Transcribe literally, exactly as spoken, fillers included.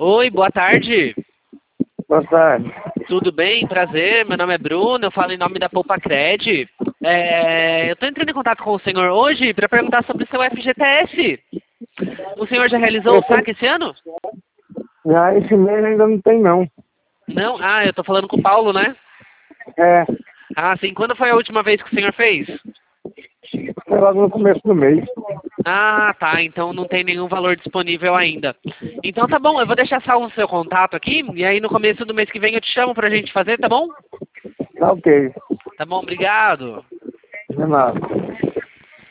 Oi, boa tarde. Boa tarde. Tudo bem? Prazer, meu nome é Bruno, eu falo em nome da Poupacred. É, eu estou entrando em contato com o senhor hoje para perguntar sobre o seu F G T S. O senhor já realizou o saque esse ano? Já esse mês ainda não tem, não. Não? Ah, eu estou falando com o Paulo, né? É, Ah, sim. Quando foi a última vez que o senhor fez? foi logo no começo do mês. Ah, tá. Então não tem nenhum valor disponível ainda. Então tá bom, eu vou deixar salvo o seu contato aqui e aí no começo do mês que vem eu te chamo pra gente fazer, tá bom? Tá ok. Tá bom, obrigado. De nada.